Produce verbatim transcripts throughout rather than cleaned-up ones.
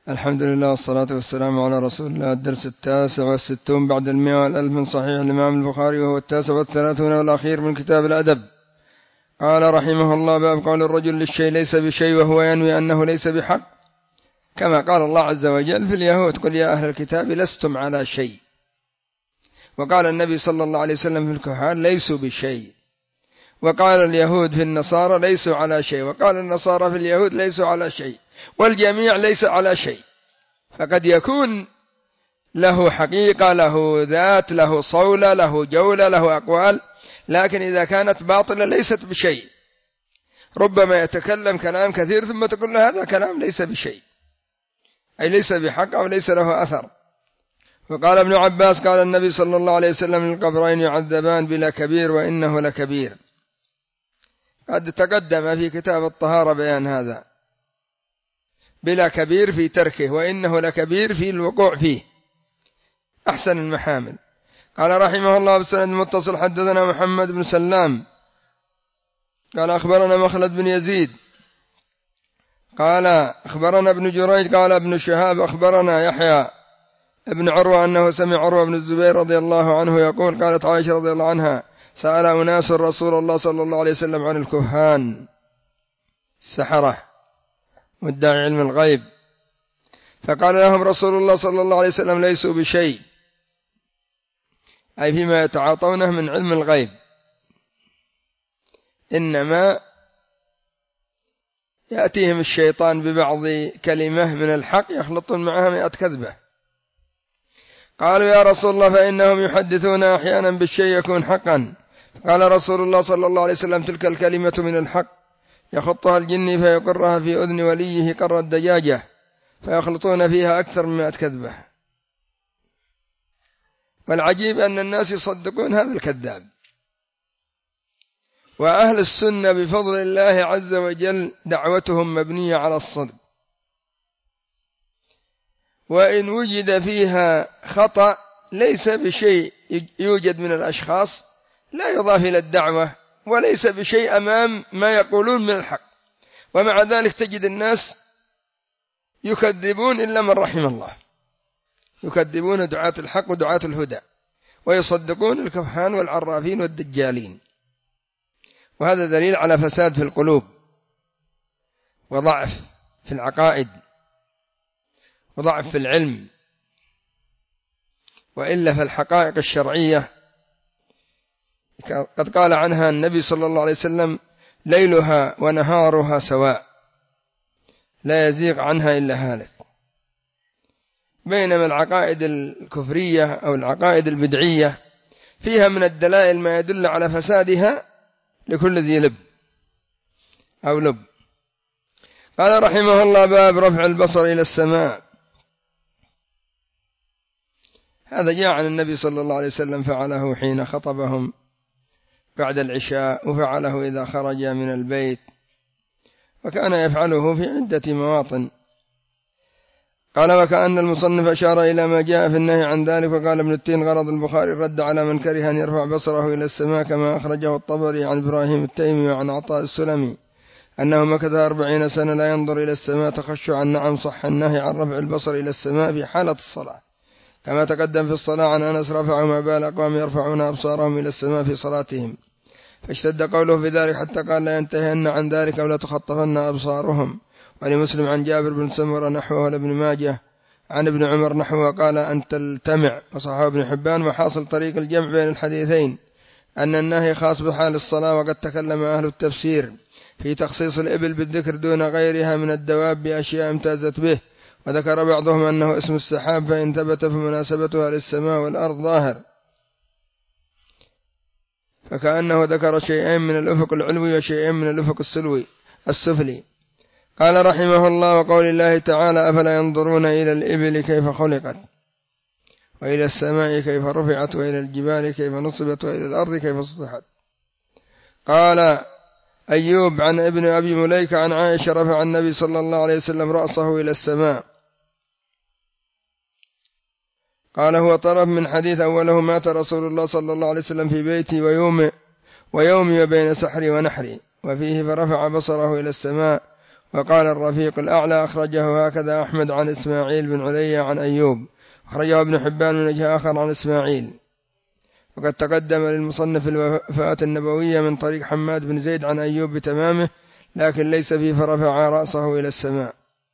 الحمد لله والصلاة والسلام على رسول الله. الدرس التاسع والستون بعد المئة والألف من صحيح الإمام البخاري، وهو التاسع والثلاثون والأخير من كتاب الأدب. قال رحمه الله: باب قول الرجل للشيء ليس بشيء وهو ينوي أنه ليس بحق، كما قال الله عز وجل في اليهود: قل يا أهل الكتاب لستم على شيء. وقال النبي صلى الله عليه وسلم في الكهان: ليسوا بشيء. وقال اليهود في النصارى: ليسوا على شيء. وقال النصارى في اليهود: ليسوا على شيء. والجميع ليس على شيء. فقد يكون له حقيقة، له ذات، له صولة، له جولة، له أقوال، لكن إذا كانت باطلة ليست بشيء. ربما يتكلم كلام كثير ثم تقول له هذا كلام ليس بشيء، أي ليس بحق أو ليس له أثر. وقال ابن عباس: قال النبي صلى الله عليه وسلم: القبرين يعذبان بلا كبير وإنه لكبير. قد تقدم في كتاب الطهارة بيان هذا، بلا كبير في تركه، وإنه لكبير في الوقوع فيه، أحسن المحامل. قال رحمه الله: بسند متصل حدثنا محمد بن سلام قال أخبرنا مخلد بن يزيد قال أخبرنا ابن جريج قال ابن شهاب أخبرنا يحيى ابن عروة أنه سمع عروة بن الزبير رضي الله عنه يقول: قالت عائشة رضي الله عنها: سأل أناس رسول الله صلى الله عليه وسلم عن الكهان السحرة مدعي علم الغيب، فقال لهم رسول الله صلى الله عليه وسلم: ليسوا بشيء، أي فيما يتعاطونه من علم الغيب، إنما يأتيهم الشيطان ببعض كلمة من الحق يخلطون معها مئة كذبة. قالوا: يا رسول الله، فإنهم يحدثون أحيانا بالشيء يكون حقا. قال رسول الله صلى الله عليه وسلم: تلك الكلمة من الحق يخطها الجن فيقرها في أذن وليه قر الدجاجة، فيخلطون فيها أكثر من مئة كذبة. والعجيب أن الناس يصدقون هذا الكذاب. وأهل السنة بفضل الله عز وجل دعوتهم مبنية على الصدق، وإن وجد فيها خطأ ليس بشيء يوجد من الأشخاص لا يضاف إلى الدعوة، وليس بشيء أمام ما يقولون من الحق، ومع ذلك تجد الناس يكذبون إلا من رحم الله، يكذبون دعاة الحق ودعاة الهدى، ويصدقون الكهان والعرافين والدجالين. وهذا دليل على فساد في القلوب، وضعف في العقائد، وضعف في العلم. وإلا فالحقائق الشرعية قد قال عنها النبي صلى الله عليه وسلم: ليلها ونهارها سواء، لا يزيغ عنها إلا هالك. بينما العقائد الكفرية أو العقائد البدعية فيها من الدلائل ما يدل على فسادها لكل ذي لب أو لب. قال رحمه الله: باب رفع البصر إلى السماء. هذا جاء عن النبي صلى الله عليه وسلم، فعله حين خطبهم بعد العشاء، وفعله إذا خرج من البيت، وكان يفعله في عدة مواطن. قال: وكأن المصنف أشار إلى ما جاء في النهي عن ذلك. وقال ابن التين: غرض البخاري الرد على من كره أن يرفع بصره إلى السماء، كما أخرجه الطبري عن إبراهيم التيمي وعن عطاء السلمي أنه مكث أربعين سنة لا ينظر إلى السماء تخشعا. نعم، صح النهي عن رفع البصر إلى السماء في حالة الصلاة، كما تقدم في الصلاة عن أنس: رفعوا ما بال أقوام يرفعون أبصارهم إلى السماء في صلاتهم، فاشتد قوله في ذلك حتى قال: لا ينتهين عن ذلك أو لا تخطفن أبصارهم. ولمسلم عن جابر بن سمرة نحوه، ولابن ماجه عن ابن عمر نحوه قال: أن تلتمع. وصححه ابن حبان. وحاصل طريق الجمع بين الحديثين أن النهي خاص بحال الصلاة. وقد تكلم أهل التفسير في تخصيص الإبل بالذكر دون غيرها من الدواب بأشياء امتازت به، وذكر بعضهم أنه اسم السحاب، فإن ثبت فمناسبتها للسماء والأرض ظاهر، فكأنه ذكر شيئين من الأفق العلوي وشيئين من الأفق السلوي السفلي. قال رحمه الله: وقول الله تعالى: أفلا ينظرون إلى الإبل كيف خلقت، وإلى السماء كيف رفعت، وإلى الجبال كيف نصبت، وإلى الأرض كيف سطحت. قال أيوب عن ابن أبي مليكة عن عائشة: رفع النبي صلى الله عليه وسلم رأسه إلى السماء. قال: هو طرف من حديث أوله: مات رسول الله صلى الله عليه وسلم في بيتي ويوم ويومي وبين سحري ونحري، وفيه: فرفع بصره إلى السماء وقال الرفيق الأعلى أخرجه هكذا أحمد عن إسماعيل بن علي عن أيوب، أخرجه ابن حبان من وجه آخر عن إسماعيل. وقد تقدم للمصنف الوفاة النبوية من طريق حماد بن زيد عن أيوب بتمامه، لكن ليس فيه فرفع رأسه إلى السماء.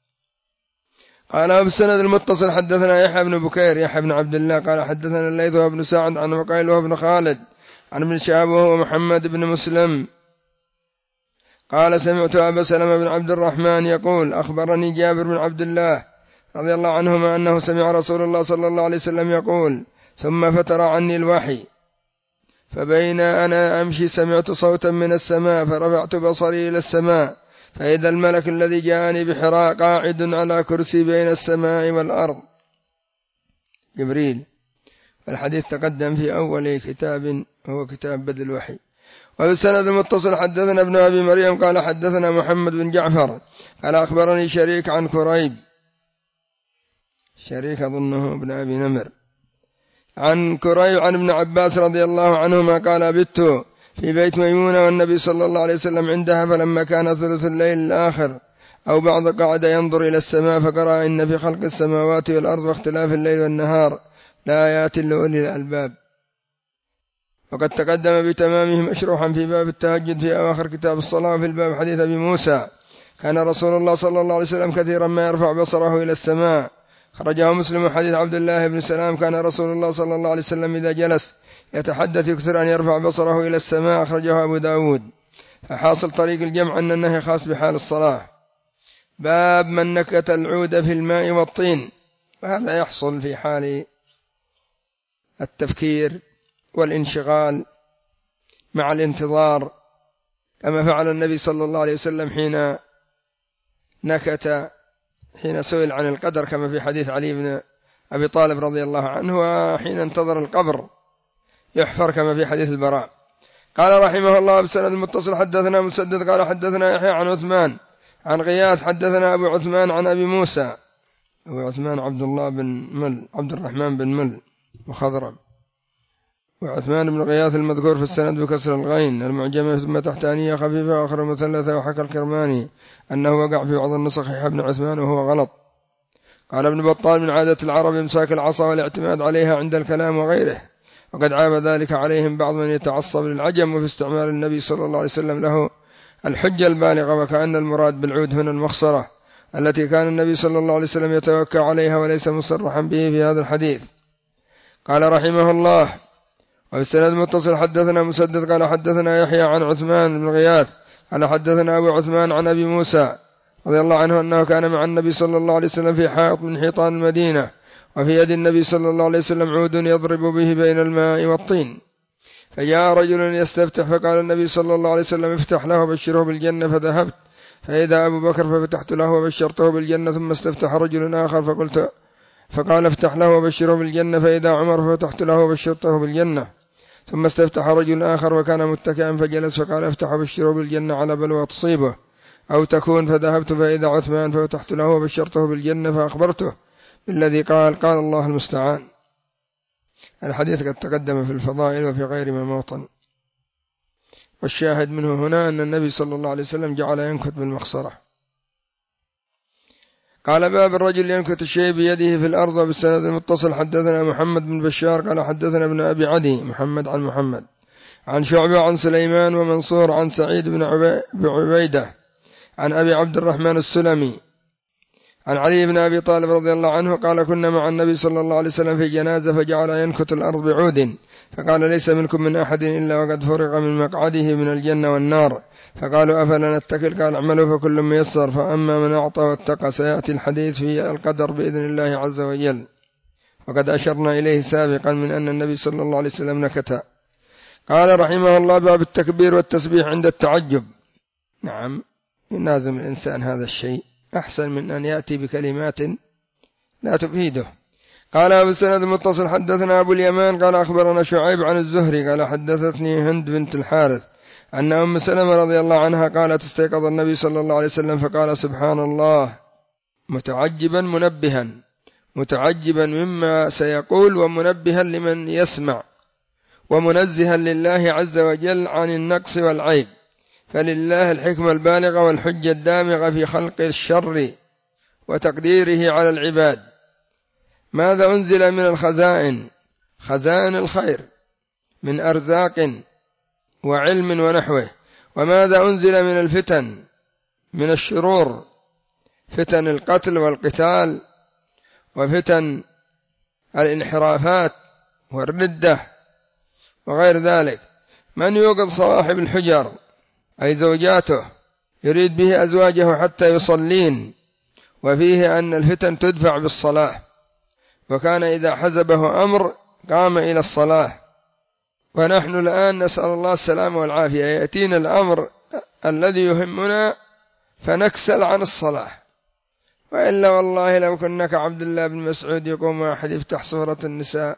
قال بالسند المتصل حدثنا يحيى بن بكير يحيى بن عبد الله قال حدثنا الليث بن سعد عن وقيل وابن خالد عن ابن شهاب وهو محمد بن مسلم قال سمعت أبا سلمة بن عبد الرحمن يقول أخبرني جابر بن عبد الله رضي الله عنهما أنه سمع رسول الله صلى الله عليه وسلم يقول ثم فتر عني الوحي فبين أنا أمشي سمعت صوتا من السماء فرفعت بصري إلى السماء فإذا الملك الذي جاءني بحراء قاعد على كرسي بين السماء والأرض جبريل. الحديث تقدم في أول كتاب هو كتاب بدء الوحي. وبالسند المتصل حدثنا ابن أبي مريم قال حدثنا محمد بن جعفر قال أخبرني شريك عن كريب شريك أظنه ابن أبي نمر عن كريب عن ابن عباس رضي الله عنهما قال بت في بيت ميمونة والنبي صلى الله عليه وسلم عندها فلما كان ثلث الليل الآخر أو بعض قعد ينظر إلى السماء فقرأ إن في خلق السماوات والأرض واختلاف الليل والنهار لآيات لأولي الألباب. وقد تقدم بتمامه مشروحا في باب التهجد في أواخر كتاب الصلاة في الباب حديث أبي موسى كان رسول الله صلى الله عليه وسلم كثيرا ما يرفع بصره إلى السماء، خرجه مسلم حديث عبد الله بن سلام كان رسول الله صلى الله عليه وسلم إذا جلس يتحدث يكثر أن يرفع بصره إلى السماء، أخرجه أبو داود. فحاصل طريق الجمع أن النهي خاص بحال الصلاة. باب من نكت العود في الماء والطين، وهذا يحصل في حال التفكير والانشغال مع الانتظار، كما فعل النبي صلى الله عليه وسلم حين نكت حين سئل عن القدر كما في حديث علي بن أبي طالب رضي الله عنه، وحين انتظر القبر يحفر كما في حديث البراء. قال رحمه الله بسند المتصل حدثنا مسدد قال حدثنا يحيى عن عثمان عن غياث حدثنا أبو عثمان عن أبي موسى أبو عثمان عبد الله بن مل عبد الرحمن بن مل وخضرب، وعثمان بن غياث المذكور في السند بكسر الغين المعجمة ثم تحتانية خفيفة وآخر مثلثة. وحكى الكرماني أنه وقع في بعض النسخ يحيى بن عثمان وهو غلط. قال ابن بطال من عادة العرب إمساك العصا والاعتماد عليها عند الكلام وغيره، وقد عاب ذلك عليهم بعض من يتعصب للعجم وفي استعمال النبي صلى الله عليه وسلم له الحجة البالغة، وكأن المراد بالعود هنا المخصرة التي كان النبي صلى الله عليه وسلم يتوكى عليها وليس مصرحا به في هذا الحديث. قال رحمه الله وبالسند المتصل حدثنا مسدد قال حدثنا يحيى عن عثمان بن غياث قال حدثنا أبو عثمان عن أبي موسى رضي الله عنه أنه كان مع النبي صلى الله عليه وسلم في حائط من حيطان المدينة، وفي يد النبي صلى الله عليه وسلم عود يضرب به بين الماء والطين، فجاء رجل يستفتح فقال النبي صلى الله عليه وسلم افتح له وبشره بالجنة، فذهبت فإذا أبو بكر ففتحت له وبشرته بالجنة، ثم استفتح رجل آخر فقلت فقال افتح له وبشره بالجنة، فإذا عمر ففتحت له وبشرته بالجنة، ثم استفتح رجل آخر وكان متكئا فجلس فقال افتح وبشره بالجنة على بلوى تصيبه أو تكون، فذهبت فإذا عثمان ففتحت له وبشرته بالجنة فأخبرته بالذي قال قال الله المستعان. الحديث قد تقدم في الفضائل وفي غير ما موطن، والشاهد منه هنا أن النبي صلى الله عليه وسلم جعل ينكت بالمخصرة. قال باب الرجل ينكت الشيء بيده في الأرض. بالسند المتصل حدثنا محمد بن بشار قال حدثنا ابن أبي عدي محمد عن محمد عن شعبة عن سليمان ومنصور عن سعيد بن عبيدة عن أبي عبد الرحمن السلمي عن علي بن أبي طالب رضي الله عنه قال كنا مع النبي صلى الله عليه وسلم في جنازة فجعل ينكت الأرض بعود، فقال ليس منكم من أحد إلا وقد فرغ من مقعده من الجنة والنار، فقالوا أفلا نتكل قال اعملوا فكل ميسر، فأما من أعطى واتقى سيأتي الحديث في القدر بإذن الله عز وجل، وقد أشرنا إليه سابقا من أن النبي صلى الله عليه وسلم نكت. قال رحمه الله باب التكبير والتسبيح عند التعجب. نعم يلازم الإنسان هذا الشيء أحسن من أن يأتي بكلمات لا تفيده. قال أبو السند المتصل حدثنا أبو اليمان قال أخبرنا شعيب عن الزهري قال حدثتني هند بنت الحارث أن أم سلمة رضي الله عنها قالت استيقظ النبي صلى الله عليه وسلم فقال سبحان الله متعجبا منبها متعجبا مما سيقول ومنبها لمن يسمع ومنزها لله عز وجل عن النقص والعيب، فلله الحكمة البالغة والحجة الدامغة في خلق الشر وتقديره على العباد. ماذا أنزل من الخزائن؟ خزائن الخير من أرزاق وعلم ونحوه. وماذا أنزل من الفتن؟ من الشرور، فتن القتل والقتال، وفتن الانحرافات والردة وغير ذلك. من يوقظ صواحب الحجر أي زوجاته، يريد به أزواجه حتى يصلين، وفيه أن الفتن تدفع بالصلاة، وكان إذا حزبه أمر قام إلى الصلاة. ونحن الآن نسأل الله السلامة والعافية، يأتينا الأمر الذي يهمنا فنكسل عن الصلاة. وإلا والله لو كنا كعبد الله بن مسعود يقوم واحد يفتح سورة النساء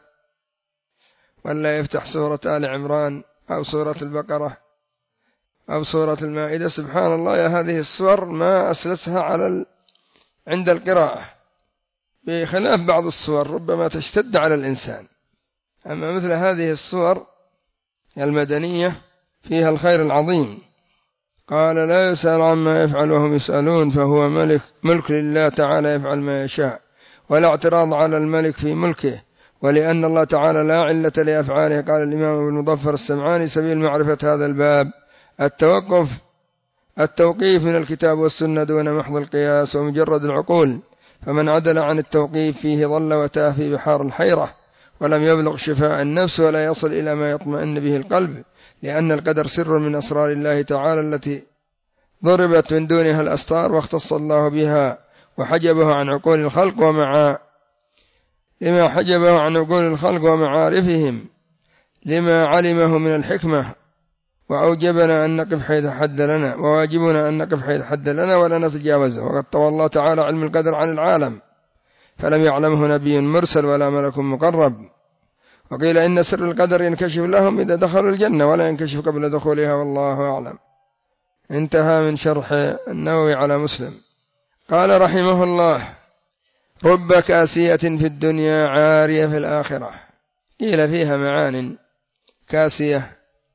ولا يفتح سورة آل عمران أو سورة البقرة أو سورة المائدة، سبحان الله يا هذه السور ما أسلسها على ال... عند القراءة، بخلاف بعض السور ربما تشتد على الإنسان. أما مثل هذه السور المدنية فيها الخير العظيم. قال لا يسأل عما يفعل وهم يسألون، فهو ملك ملك لله تعالى يفعل ما يشاء، ولا اعتراض على الملك في ملكه، ولأن الله تعالى لا علة لأفعاله. قال الإمام ابن مظفر السمعاني سبيل معرفة هذا الباب التوقف التوقيف من الكتاب والسنة دون محض القياس ومجرد العقول، فمن عدل عن التوقيف فيه ضل وتاه في بحار الحيرة، ولم يبلغ شفاء النفس ولا يصل إلى ما يطمئن به القلب، لأن القدر سر من أسرار الله تعالى التي ضربت من دونها الأستار واختص الله بها وحجبه عن عقول الخلق ومع لما حجبه عن عقول الخلق ومعارفهم لما علمه من الحكمة، وأوجبنا أن نقف حيث حد لنا، وواجبنا أن نقف حيث حد لنا ولا نتجاوزه. وقد طوى الله تعالى علم القدر عن العالم فلم يعلمه نبي مرسل ولا ملك مقرب. وقيل إن سر القدر ينكشف لهم إذا دخلوا الجنة ولا ينكشف قبل دخولها، والله أعلم. انتهى من شرح النووي على مسلم. قال رحمه الله: رب كاسية في الدنيا عارية في الآخرة. قيل فيها معان: كاسية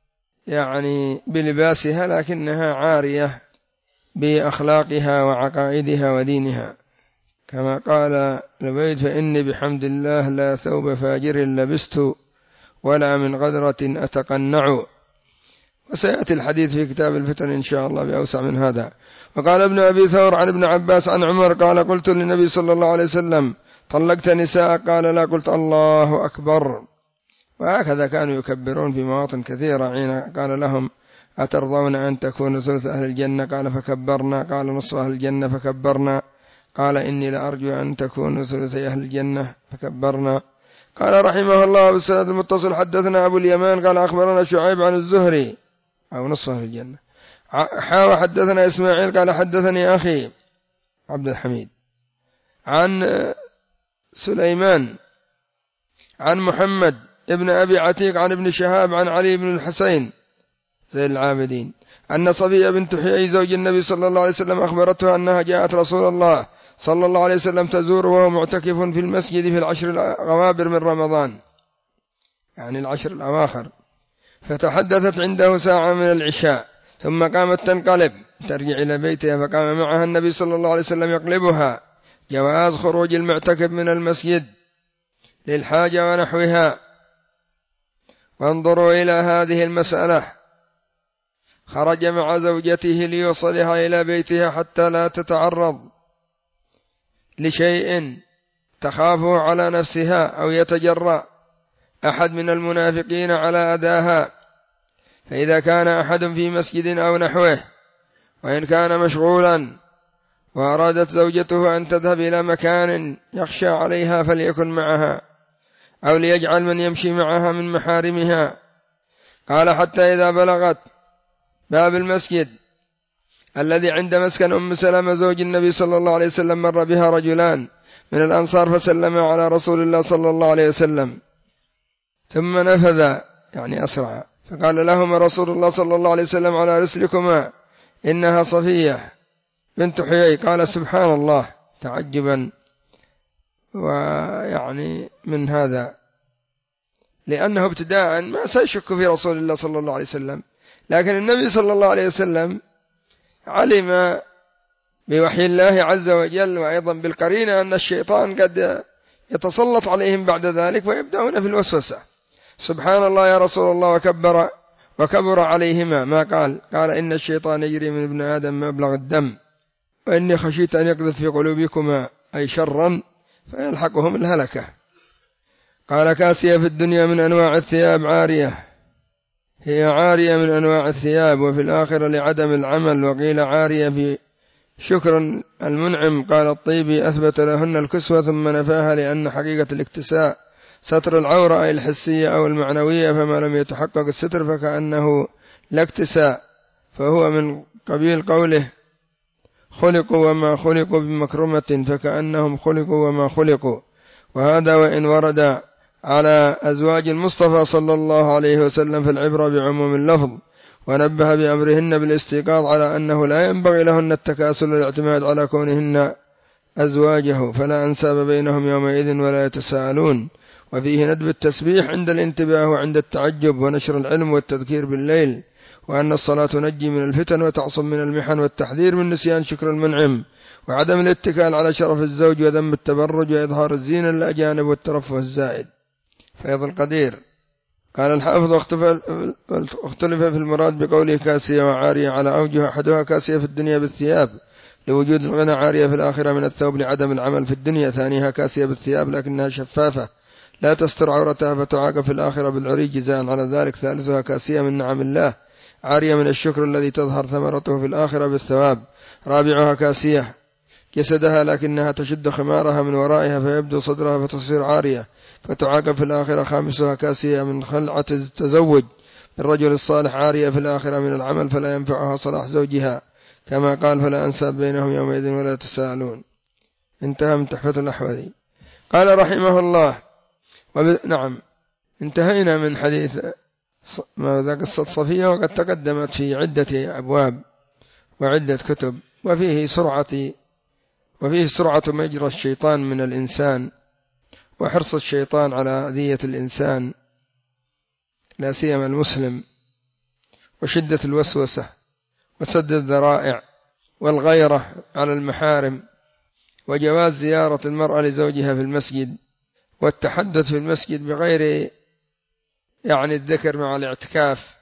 يعني بلباسها لكنها عارية بأخلاقها وعقائدها ودينها، كما قال لبيد: فإني بحمد الله لا ثوب فاجر لبست ولا من غدرة أتقنع. وسيأتي الحديث في كتاب الفتن إن شاء الله بأوسع من هذا. وقال ابن أبي ثور عن ابن عباس عن عمر قال: قلت للنبي صلى الله عليه وسلم: طلقت نساء؟ قال: لا. قلت: الله أكبر. وهكذا كانوا يكبرون في مواطن كثيرة حين قال لهم: أترضون أن تكونوا ثلث أهل الجنة؟ قال: فكبرنا. قال: نصف أهل الجنة؟ فكبرنا. قال: إني لأرجو أن تكونوا ثلثي أهل الجنة؟ فكبرنا. قال رحمه الله: بالسند المتصل حدثنا أبو اليمان قال: أخبرنا شعيب عن الزهري أو نصف أهل الجنة. حاوى حدثنا إسماعيل قال: حدثني أخي عبد الحميد عن سليمان عن محمد ابن أبي عتيق عن ابن شهاب عن علي بن الحسين زين العابدين أن صفية بنت حيي زوج النبي صلى الله عليه وسلم أخبرته أنها جاءت رسول الله صلى الله عليه وسلم تزوره وهو معتكف في المسجد في العشر الأواخر من رمضان، يعني العشر الأواخر، فتحدثت عنده ساعة من العشاء ثم قامت تنقلب ترجع إلى بيتها، فقام معها النبي صلى الله عليه وسلم يقلبها، جواز خروج المعتكف من المسجد للحاجة ونحوها. وانظروا إلى هذه المسألة: خرج مع زوجته ليوصلها إلى بيتها حتى لا تتعرض لشيء تخافه على نفسها أو يتجرأ أحد من المنافقين على أداها، فإذا كان أحد في مسجد أو نحوه وإن كان مشغولا وأرادت زوجته أن تذهب إلى مكان يخشى عليها فليكن معها، أو ليجعل من يمشي معها من محارمها. قال: حتى إذا بلغت باب المسجد الذي عند مسكن أم سلمة زوج النبي صلى الله عليه وسلم مر بها رجلان من الأنصار فسلم على رسول الله صلى الله عليه وسلم ثم نفذ يعني أسرع، فقال لهما رسول الله صلى الله عليه وسلم: على رسلكما، إنها صفية بنت حيي. قال: سبحان الله، تعجبا ويعني من هذا، لأنه ابتداء ما سيشك في رسول الله صلى الله عليه وسلم، لكن النبي صلى الله عليه وسلم علم بوحي الله عز وجل وأيضا بالقرينة أن الشيطان قد يتسلط عليهم بعد ذلك ويبدأون في الوسوسة. سبحان الله يا رسول الله وكبر وكبر عليهما ما قال قال إن الشيطان يجري من ابن آدم مبلغ الدم وإني خشيت أن يقذف في قلوبكما أي شرا فيلحقهم الهلكة. قال كاسية في الدنيا من أنواع الثياب عارية، هي عارية من أنواع الثياب، وفي الآخرة لعدم العمل. وقيل عارية في شكر المنعم. قال الطيبي أثبت لهن الكسوة ثم نفاها لأن حقيقة الاكتساء ستر العورة أي الحسية أو المعنوية، فما لم يتحقق الستر فكأنه لا اكتساء، فهو من قبيل قوله خلقوا وما خلقوا بمكرمة فكأنهم خلقوا وما خلقوا. وهذا وإن ورد على أزواج المصطفى صلى الله عليه وسلم فالعبرة بعموم اللفظ، ونبه بأمرهن بالاستيقاظ على أنه لا ينبغي لهن التكاسل والاعتماد على كونهن أزواجه، فلا أنساب بينهم يومئذ ولا يتساءلون. وفيه ندب التسبيح عند الانتباه وعند التعجب، ونشر العلم والتذكير بالليل، وأن الصلاة تنجي من الفتن وتعصم من المحن، والتحذير من نسيان شكر المنعم، وعدم الاتكال على شرف الزوج، وذم التبرج وإظهار الزينة للأجانب والترفه الزائد. فيض القدير. قال الحافظ اختلف في المراد بقوله كاسية وعارية على أوجه، أحدها كاسية في الدنيا بالثياب لوجود الغنى، عارية في الآخرة من الثوب لعدم العمل في الدنيا. ثانيها كاسية بالثياب لكنها شفافة لا تستر عورتها فتعاقب في الآخرة بالعري جزاء على ذلك. ثالثها كاسية من نعم الله عارية من الشكر الذي تظهر ثمرته في الآخرة بالثواب. رابعها كاسية جسدها لكنها تشد خمارها من ورائها فيبدو صدرها فتصير عارية فتعاقب في الآخرة. خامسها كاسية من خلعة التزوج بالرجل الصالح عارية في الآخرة من العمل فلا ينفعها صلاح زوجها، كما قال فلا أنساب بينهم يومئذ ولا تساءلون. انتهى من تحفة الأحوذي. قال رحمه الله وب... نعم انتهينا من حديث ماذا قصة صفية، وقد تقدمت في عدة أبواب وعدة كتب، وفيه سرعة وفيه سرعة مجرى الشيطان من الإنسان، وحرص الشيطان على أذية الإنسان لا سيما المسلم، وشدة الوسوسة وسد الذرائع والغيرة على المحارم، وجواز زيارة المرأة لزوجها في المسجد، والتحدث في المسجد بغير يعني الذكر مع الاعتكاف،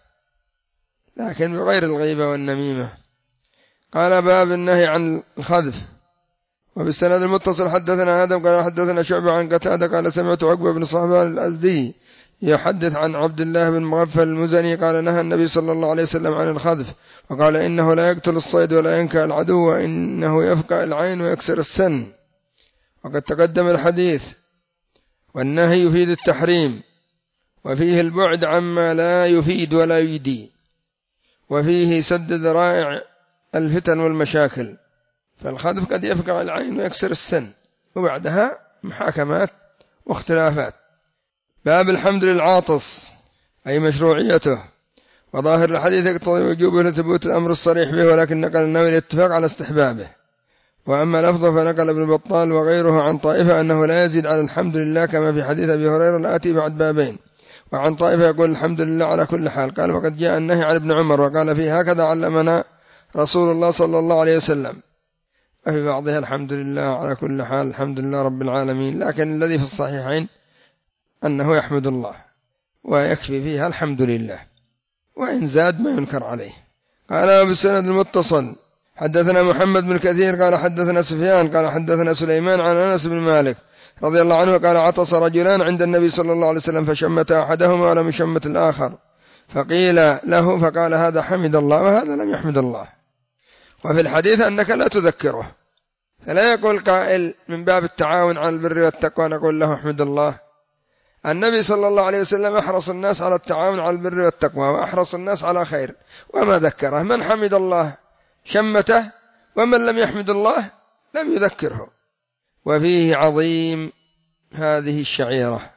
لكن بغير الغيبة والنميمة. قال باب النهي عن الخذف. وبالسند المتصل حدثنا آدم قال حدثنا شعبة عن قتادة قال سمعت عقبة بن صهبان الأزدي يحدث عن عبد الله بن مغفل المزني قال نهى النبي صلى الله عليه وسلم عن الخذف، وقال إنه لا يقتل الصيد ولا ينكأ العدو، وإنه يفقأ العين ويكسر السن. وقد تقدم الحديث. والنهي يفيد التحريم، وفيه البعد عما لا يفيد ولا يدي، وفيه سد ذرائع الفتن والمشاكل. فالخذف قد يفقع العين ويكسر السن، وبعدها محاكمات واختلافات. باب الحمد للعاطس أي مشروعيته. وظاهر الحديث يقتضي وجوبه لثبوت الأمر الصريح به، ولكن نقل النووي الاتفاق على استحبابه. وأما لفظه فنقل ابن بطال وغيره عن طائفة أنه لا يزيد على الحمد لله كما في حديث أبي هريرة الآتي بعد بابين، وعن طائفة يقول الحمد لله على كل حال. قال وقد جاء النهي عن ابن عمر وقال فيه هكذا علمنا رسول الله صلى الله عليه وسلم، وفي بعضها الحمد لله على كل حال الحمد لله رب العالمين، لكن الذي في الصحيحين أنه يحمد الله ويكفي فيها الحمد لله، وإن زاد ما ينكر عليه. قال بالسند المتصل حدثنا محمد بن كثير قال حدثنا سفيان قال حدثنا سليمان عن أنس بن مالك رضي الله عنه قال عطس رجلان عند النبي صلى الله عليه وسلم فشمت أحدهما ولم يشمت الآخر، فقيل له فقال هذا حمد الله وهذا لم يحمد الله. وفي الحديث أنك لا تذكره، فلا يقول قائل من باب التعاون على البر والتقوى نقول له احمد الله. النبي صلى الله عليه وسلم أحرص الناس على التعاون على البر والتقوى، وأحرص الناس على خير، وما ذكره. من حمد الله شمته، ومن لم يحمد الله لم يذكره. وفيه عظيم هذه الشعيرة،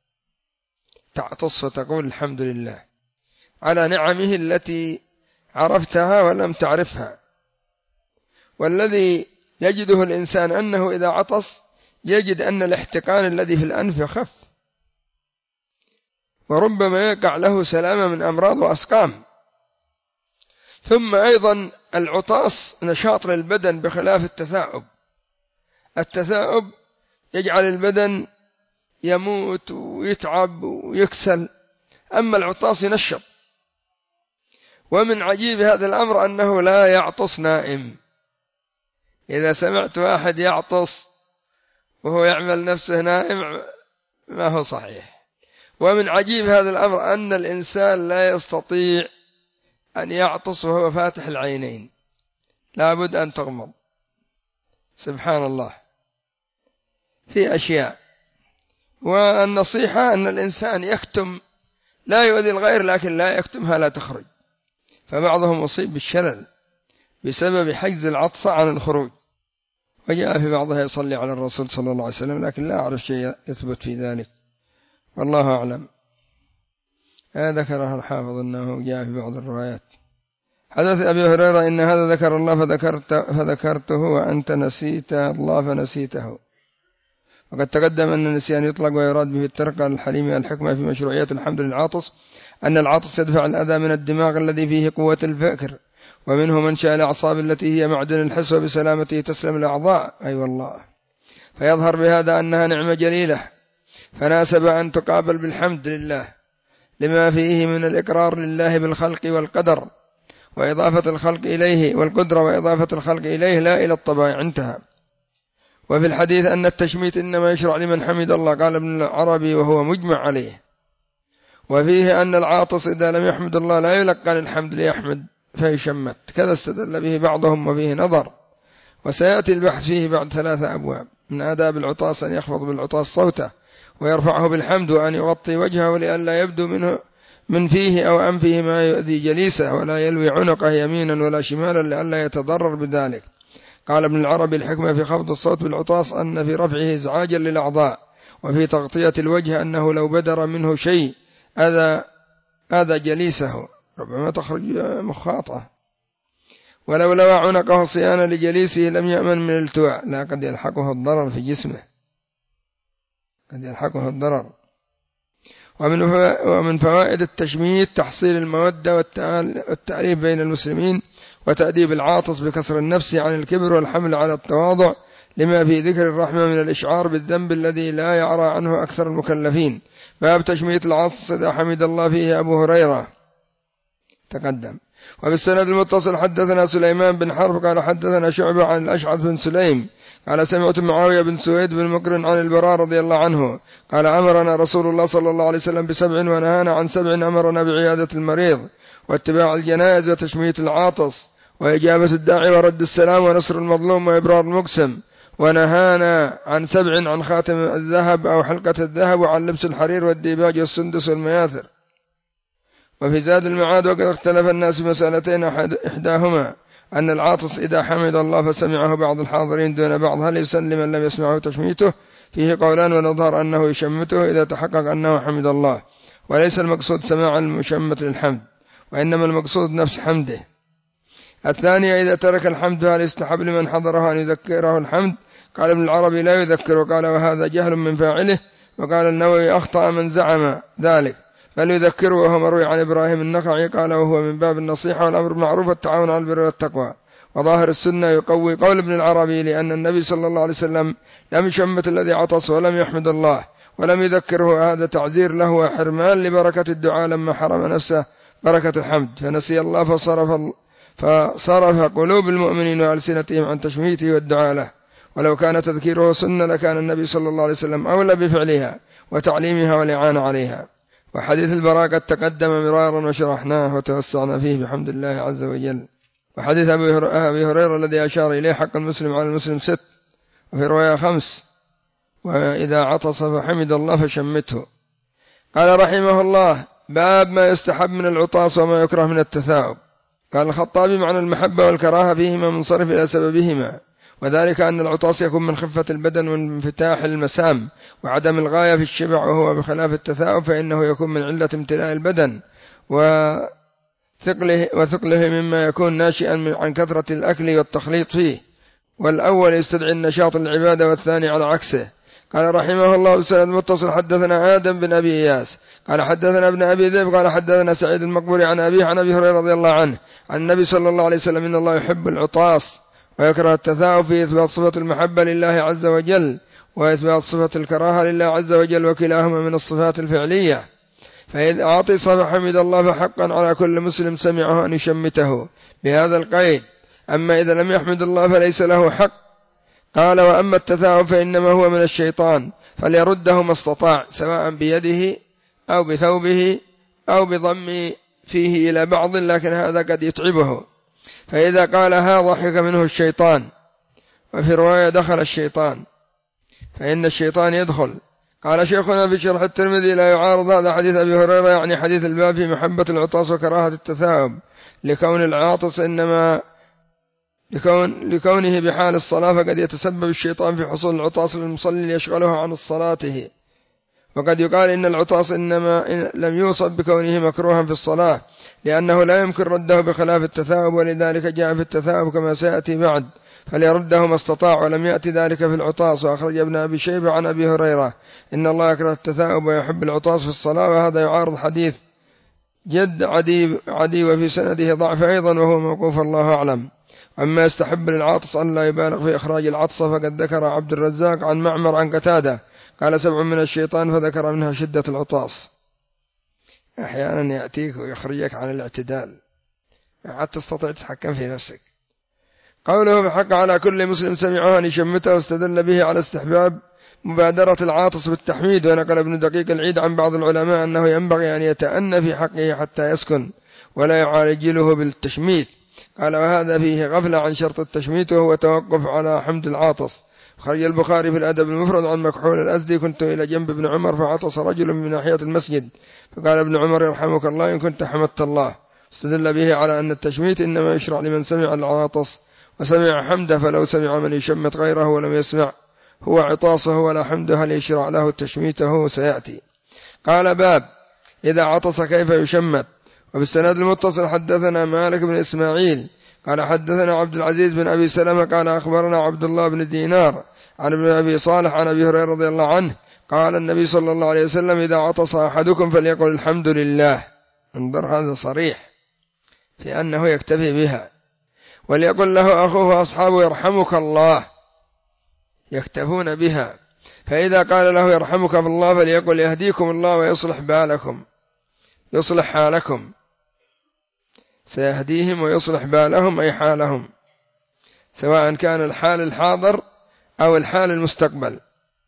تعطس وتقول الحمد لله على نعمه التي عرفتها ولم تعرفها. والذي يجده الإنسان أنه إذا عطس يجد أن الاحتقان الذي في الأنف يخف، وربما يقع له سلامة من أمراض وأسقام. ثم أيضا العطاس نشاط للبدن بخلاف التثاؤب. التثاؤب يجعل البدن يموت ويتعب ويكسل، أما العطاس ينشط. ومن عجيب هذا الأمر أنه لا يعطس نائم. إذا سمعت واحد يعطس وهو يعمل نفسه نائم ما هو صحيح. ومن عجيب هذا الأمر أن الإنسان لا يستطيع أن يعطس وهو فاتح العينين، لا بد أن تغمض. سبحان الله، في أشياء. والنصيحة أن الإنسان يكتم، لا يؤذي الغير لكن لا يكتمها لا تخرج. فبعضهم أصيب بالشلل بسبب حجز العطسة عن الخروج، وجاء في بعضها يصلي على الرسول صلى الله عليه وسلم، لكن لا أعرف شيء يثبت في ذلك، والله أعلم. هذا ذكرها الحافظ أنه جاء في بعض الروايات. حدث أبي هريرة إن هذا ذكر الله فذكرت فذكرته وأنت نسيت الله فنسيته. وقد تقدم أن النسيان يطلق ويراد به الترك. الحليم الحكمة في مشروعية الحمد للعاطس أن العاطس يدفع الأذى من الدماغ الذي فيه قوة الفكر، ومنه منشأ الأعصاب التي هي معدن الحس، وبسلامته تسلم الأعضاء. أي أيوة والله. فيظهر بهذا أنها نعمة جليلة، فناسب أن تقابل بالحمد لله لما فيه من الإقرار لله بالخلق والقدر وإضافة الخلق إليه والقدرة وإضافة الخلق إليه لا إلى الطبائع. انتهى. وفي الحديث أن التشميت إنما يشرع لمن حمد الله، قال ابن العربي وهو مجمع عليه. وفيه أن العاطس إذا لم يحمد الله لا يلقن الحمد ليحمد فيشمت، كذا استدل به بعضهم وفيه نظر، وسيأتي البحث فيه بعد ثلاثة أبواب. من آداب العطاس أن يخفض بالعطاس صوته ويرفعه بالحمد، وأن يغطي وجهه لئلا يبدو منه من فيه أو أنفه ما يؤذي جليسه، ولا يلوي عنقه يمينا ولا شمالا لئلا يتضرر بذلك. قال ابن العربي الحكمة في خفض الصوت بالعطاس أن في رفعه إزعاجا للأعضاء، وفي تغطية الوجه أنه لو بدر منه شيء أذى أذى جليسه ربما تخرج مخاطة، ولو لوى عنقه صيانة لجليسه لم يأمن من الالتواء، لا قد يلحقه الضرر في جسمه، قد يلحقه الضرر. ومن فوائد التشميت تحصيل المودة والتأليف بين المسلمين، وتأديب العاطس بكسر النفس عن الكبر والحمل على التواضع، لما في ذكر الرحمة من الإشعار بالذنب الذي لا يعرى عنه أكثر المكلفين. باب تشميت العاطس إذا حمد الله فيه أبو هريرة تقدم. وبالسند المتصل حدثنا سليمان بن حرب قال حدثنا شعبة عن الأشعث بن سليم قال سمعت معاوية بن سويد بن مقرن عن البراء رضي الله عنه قال أمرنا رسول الله صلى الله عليه وسلم بسبع ونهانا عن سبع. أمرنا بعيادة المريض واتباع الجنائز وتشميت العاطس وإجابة الداعي ورد السلام ونصر المظلوم وإبرار المقسم. ونهانا عن سبع عن خاتم الذهب أو حلقة الذهب وعن لبس الحرير والديباج والسندس والمياثر. وفي زاد المعاد وقد اختلف الناس في مسألتين، إحداهما أن العاطس إذا حمد الله فسمعه بعض الحاضرين دون بعض هل يسن لمن لم يسمعه تشميته؟ فيه قولان، ونظهر أنه يشمته إذا تحقق أنه حمد الله، وليس المقصود سماع المشمت للحمد، وإنما المقصود نفس حمده. الثانية إذا ترك الحمد هل يستحب لمن حضره أن يذكره الحمد؟ قال ابن العربي لا يذكر، قال وهذا جهل من فاعله. وقال النووي أخطأ من زعم ذلك، بل يذكره، وهو مروي عن إبراهيم النخعي قال وهو من باب النصيحة والأمر بالمعروف والتعاون على البر والتقوى. وظاهر السنة يقوي قول ابن العربي، لأن النبي صلى الله عليه وسلم لم يشمت الذي عطس ولم يحمد الله ولم يذكره، هذا تعزير له وحرمان لبركة الدعاء لما حرم نفسه بركة الحمد فنسي الله فصرف, فصرف قلوب المؤمنين وألسنتهم عن تشميته والدعاء له. ولو كان تذكيره سنة لكان النبي صلى الله عليه وسلم أولى بفعلها وتعليمها والإعانة عليها. وحديث البراء قد تقدم مرارا وشرحناه وتوسعنا فيه بحمد الله عز وجل. وحديث أبي هريرة الذي أشار إليه حق المسلم على المسلم ست، وفي رواية خمس، وإذا عطس فحمد الله فشمته. قال رحمه الله باب ما يستحب من العطاس وما يكره من التثاؤب. قال الخطابي معنى المحبة والكراهة فيهما منصرف إلى سببهما، وذلك أن العطاس يكون من خفة البدن وانفتاح المسام وعدم الغاية في الشبع، وهو بخلاف التثاؤب فإنه يكون من علة امتلاء البدن وثقله, وثقله مما يكون ناشئا عن كثرة الأكل والتخليط فيه، والأول يستدعي النشاط العبادة والثاني على عكسه. قال رحمه الله بسند متصل حدثنا آدم بن أبي إياس قال حدثنا ابن أبي ذئب قال حدثنا سعيد المقبري عن أبيه عن أبي هريرة رضي الله عنه عن النبي صلى الله عليه وسلم إن الله يحب العطاس ويكره التثاؤب في إثبات صفة المحبة لله عز وجل وإثبات صفة الكراهة لله عز وجل، وكلاهما من الصفات الفعلية. فإذا عطس فحمد الله فحقا على كل مسلم سمعه أن يشمته بهذا القيد، أما إذا لم يحمد الله فليس له حق. قال وأما التثاؤب فإنما هو من الشيطان فليرده ما استطاع سواء بيده أو بثوبه أو بضم فيه إلى بعض، لكن هذا قد يتعبه. فإذا قالها ضحك منه الشيطان، وفي رواية دخل الشيطان، فإن الشيطان يدخل. قال شيخنا في شرح الترمذي لا يعارض هذا حديث أبي هريرة، يعني حديث الباب في محبة العطاس وكراهة التثاؤب، لكون العاطس إنما لكون لكونه بحال الصلاة، فقد يتسبب الشيطان في حصول العطاس للمصلي ليشغله عن صلاته. وقد يقال إن العطاس إنما إن لم يوصف بكونه مكروها في الصلاة، لأنه لا يمكن رده بخلاف التثاؤب، ولذلك جاء في التثاؤب كما سيأتي بعد فليرده ما استطاع، ولم يأتي ذلك في العطاس. وأخرج ابن أبي شيبة عن أبي هريرة إن الله يكره التثاؤب ويحب العطاس في الصلاة، وهذا يعارض حديث جد عدي, عدي وفي سنده ضعف أيضا وهو موقوف الله أعلم. أما يستحب للعاطس أن لا يبالغ في إخراج العطسة، فقد ذكر عبد الرزاق عن معمر عن قتادة قال سبع من الشيطان فذكر منها شدة العطاس. أحيانا يأتيك ويخرجك عن الاعتدال، عاد تستطيع تتحكم في نفسك. قوله بحق على كل مسلم سمعه أن يشمته، واستدل به على استحباب مبادرة العاطس بالتحميد. ونقل ابن دقيق العيد عن بعض العلماء أنه ينبغي أن يتأنى في حقه حتى يسكن ولا يعالجله بالتشميت. قال وهذا فيه غفلة عن شرط التشميت، وهو توقف على حمد العاطس. خرج البخاري في الأدب المفرد عن مكحول الأزدي كنت إلى جنب ابن عمر فعطس رجل من ناحية المسجد، فقال ابن عمر يرحمك الله إن كنت حمدت الله. استدل به على أن التشميت إنما يشرع لمن سمع العاطس وسمع حمده، فلو سمع من يشمت غيره ولم يسمع هو عطاسه ولا حمده هل يشرع له تشميته؟ سيأتي. قال باب إذا عطس كيف يشمت. وبالسند المتصل حدثنا مالك بن إسماعيل قال حدثنا عبد العزيز بن أبي سلمة قال أخبرنا عبد الله بن دينار عن ابن أبي صالح عن أبي هريرة رضي الله عنه قال النبي صلى الله عليه وسلم إذا عطس أحدكم فليقل الحمد لله. انظر هذا صريح في أنه يكتفي بها. وليقل له أخوه وأصحابه يرحمك الله، يكتفون بها. فإذا قال له يرحمك الله فليقل يهديكم الله ويصلح بالكم، يصلح حالكم، سيهديهم ويصلح بالهم أي حالهم، سواء كان الحال الحاضر أو الحال المستقبل.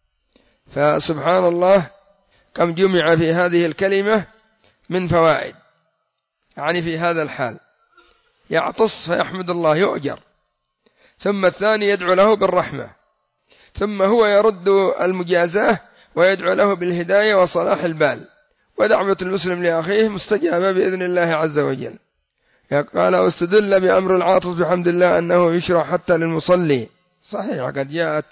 فسبحان الله كم جمع في هذه الكلمة من فوائد. يعني في هذا الحال يعطس فيحمد الله يؤجر، ثم الثاني يدعو له بالرحمة، ثم هو يرد المجازاه ويدعو له بالهداية وصلاح البال، ودعوة المسلم لأخيه مستجابة بإذن الله عز وجل. قال واستدل بأمر العاطس بحمد الله أنه يشرع حتى للمصلي. صحيح قد جاءت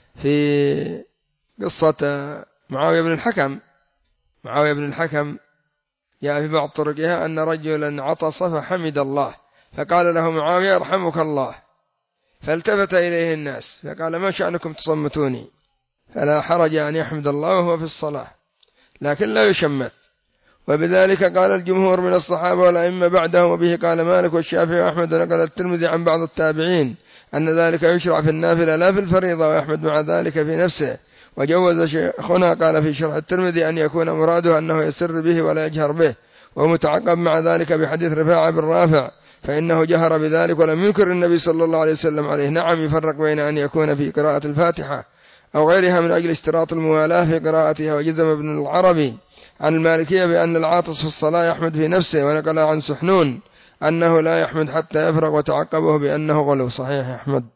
في قصة معاوية بن الحكم معاوية بن الحكم جاء في بعض طرقها أن رجلا عطس فحمد الله، فقال له معاوية يرحمك الله، فالتفت إليه الناس فقال ما شأنكم تصمتوني؟ فلا حرج أن يحمد الله وهو في الصلاة، لكن لا يشمت. وبذلك قال الجمهور من الصحابة والأئمة بعدهم، وبه قال مالك والشافعي وأحمد. ونقل الترمذي عن بعض التابعين أن ذلك يشرع في النافلة لا في الفريضة، ويحمد مع ذلك في نفسه. وجوز شيخنا قال في شرح الترمذي أن يكون مراده أنه يسر به ولا يجهر به، ومتعقب مع ذلك بحديث رفاعة بن رافع فإنه جهر بذلك ولم ينكر النبي صلى الله عليه وسلم عليه. نعم يفرق بين أن يكون في قراءة الفاتحة أو غيرها من أجل اشتراط الموالاة في قراءتها. وجزم ابن العربي عن المالكية بأن العاطس في الصلاة يحمد في نفسه، ونقل عن سحنون أنه لا يحمد حتى يفرغ، وتعقبه بأنه غلو. صحيح يحمد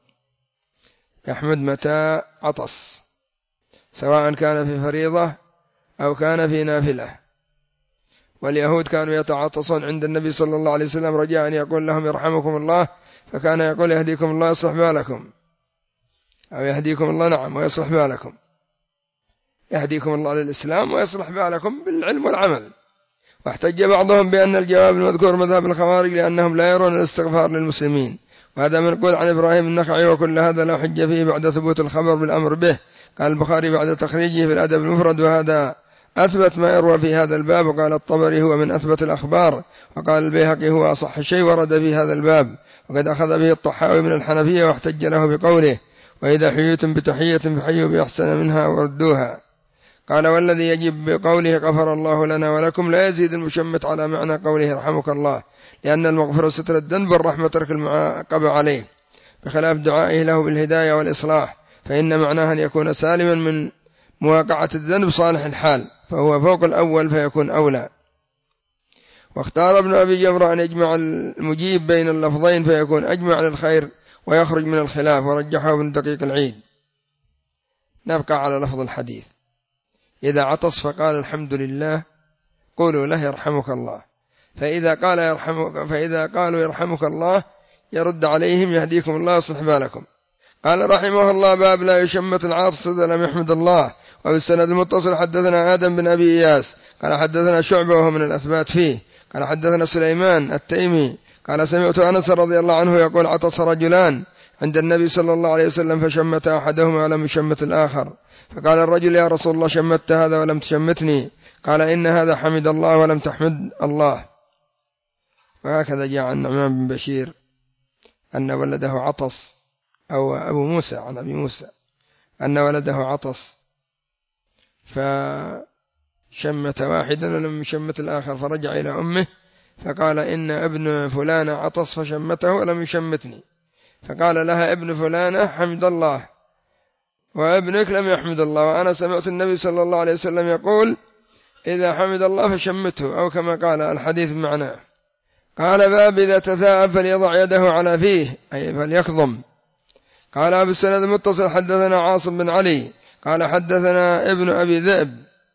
يحمد متى عطس، سواء كان في فريضة أو كان في نافلة. واليهود كانوا يتعاطسون عند النبي صلى الله عليه وسلم رجاء أن يقول لهم يرحمكم الله، فكان يقول يهديكم الله يصلح بالكم، أو يهديكم الله نعم ويصلح بالكم، يهديكم الله للإسلام ويصلح بالكم بالعلم والعمل. واحتج بعضهم بأن الجواب المذكور مذهب الخوارج لأنهم لا يرون الاستغفار للمسلمين، وهذا منقول عن إبراهيم النخعي. وكل هذا لا حج فيه بعد ثبوت الخبر بالأمر به، قال البخاري بعد تخريجه في الأدب المفرد وهذا أثبت ما يروى في هذا الباب. وقال الطبري هو من أثبت الأخبار. وقال البيهقي هو أصح شيء ورد في هذا الباب. وقد أخذ به الطحاوي من الحنفية واحتج له بقوله وإذا حييتم بتحية فحيوا بأحسن منها وردوها. قال والذي يجب بقوله غفر الله لنا ولكم لا يزيد المشمت على معنى قوله رحمك الله، لأن المغفرة ستر الذنب والرحمة ترك المعاقبة عليه، بخلاف دعائه له بالهداية والإصلاح، فإن معناه أن يكون سالما من مواقعة الذنب صالح الحال، فهو فوق الأول فيكون أولى. واختار ابن أبي جمرة أن يجمع المجيب بين اللفظين فيكون أجمع للخير ويخرج من الخلاف، ورجحه ابن دقيق العيد. نبقى على لفظ الحديث: إذا عطس فقال الحمد لله قولوا له يرحمك الله، فإذا قال يرحمك فإذا قالوا يرحمك الله يرد عليهم يهديكم الله يصلح بالكم. قال رحمه الله: باب لا يشمت العاطس إذا لم يحمد الله. وبالسند المتصل حدثنا آدم بن أبي إياس قال حدثنا شعبة وهو من الأثبات فيه قال حدثنا سليمان التيمي قال سمعت أنس رضي الله عنه يقول: عطس رجلان عند النبي صلى الله عليه وسلم فشمت أحدهما ولم يشمت الآخر، فقال الرجل: يا رسول الله شمت هذا ولم تشمتني، قال: إن هذا حمد الله ولم تحمد الله. وهكذا جاء عن نعمان بن بشير أن ولده عطس، أو أبو موسى عن أبي موسى أن ولده عطس فشمت واحدا ولم يشمت الآخر، فرجع إلى أمه فقال: إن ابن فلان عطس فشمته ولم يشمتني، فقال لها ابن فلانة حمد الله وابنك لم يحمد الله، وأنا سمعت النبي صلى الله عليه وسلم يقول: إذا حمد الله فشمته، أو كما قال الحديث بمعناه. قال: باب إذا تثاءب فليضع يده على فيه، أي فليكظم. قال أبو السند المتصل حدثنا عاصم بن علي قال حدثنا ابن أبي ذئب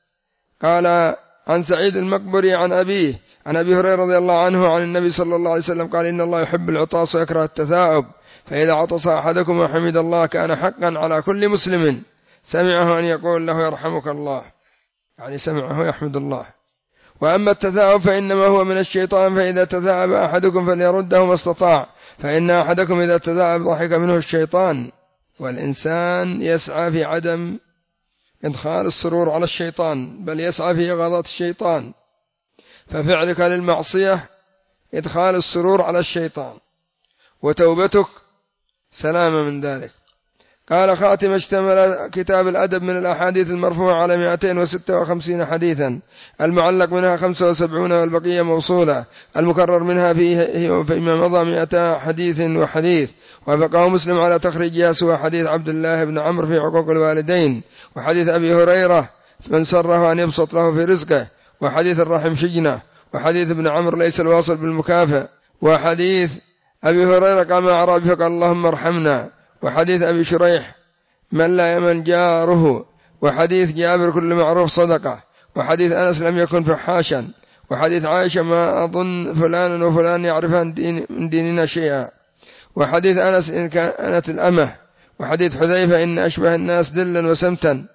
قال عن سعيد المقبري عن أبيه عن أبي هريرة رضي الله عنه عن النبي صلى الله عليه وسلم قال: إن الله يحب العطاس ويكره التثاؤب، فإذا عطس أحدكم وحمد الله كان حقا على كل مسلم سمعه أن يقول له يرحمك الله، يعني سمعه يحمد الله. وأما التثاؤب فإنما هو من الشيطان، فإذا تثاءب أحدكم فليرده ما استطاع، فإن أحدكم إذا تثاءب ضحك منه الشيطان. والإنسان يسعى في عدم إدخال السرور على الشيطان، بل يسعى في إغاظة الشيطان، ففعلك للمعصية إدخال السرور على الشيطان، وتوبتك سلامة من ذلك. قال خاتم: اشتمل كتاب الأدب من الأحاديث المرفوعة على مئتين وستة وخمسين حديثا، المعلق منها خمسة وسبعون والبقية موصولة، المكرر منها فيه فيما مضى مئتا حديث وحديث، وبقاه مسلم على تخريجها سوى حديث عبد الله بن عمرو في حقوق الوالدين، وحديث أبي هريرة من سره أن يبسط له في رزقه، وحديث الرحم شجنة، وحديث ابن عمرو ليس الواصل بالمكافئ، وحديث أبي هريرة قام أعرابي فقال: اللهم ارحمنا، وحديث أبي شريح من لا يمن جاره، وحديث جابر كل معروف صدقة، وحديث أنس لم يكن فحاشا، وحديث عائشة ما أظن فلان وفلان يعرفان دين من ديننا شيئا، وحديث أنس إن كانت الأمة، وحديث حذيفة إن أشبه الناس دلا وسمتا،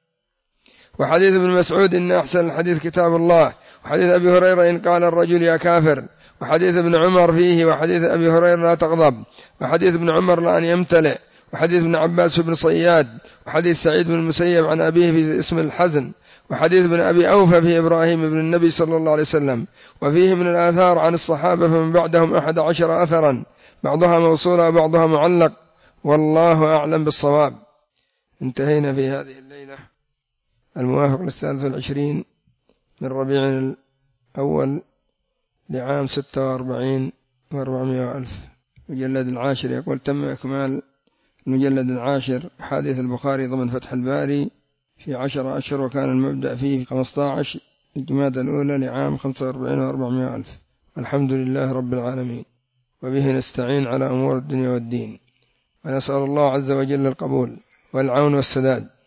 وحديث ابن مسعود إن أحسن الحديث كتاب الله، وحديث أبي هريرة إن قال الرجل يا كافر، وحديث ابن عمر فيه، وحديث أبي هريرة لا تغضب، وحديث ابن عمر لا أن يمتلئ، وحديث ابن عباس بن صياد، وحديث سعيد بن المسيب عن أبيه في اسم الحزن، وحديث ابن أبي أوفى في إبراهيم ابن النبي صلى الله عليه وسلم. وفيه من الآثار عن الصحابة فمن بعدهم أحد عشر أثرا، بعضها موصولة وبعضها معلق، والله أعلم بالصواب. انتهينا في هذه الليلة الموافق للثالث والعشرين من ربيع الأول لعام ستة وأربعين وأربعمائة ألف. مجلد العاشر يقول: تم إكمال المجلد العاشر حديث البخاري ضمن فتح الباري في عشر أشهر، وكان المبدأ فيه خمسة عشر الجمادى الأولى لعام خمسة وأربعين وأربعمائة ألف. الحمد لله رب العالمين، وبه نستعين على أمور الدنيا والدين، ونسأل الله عز وجل القبول والعون والسداد.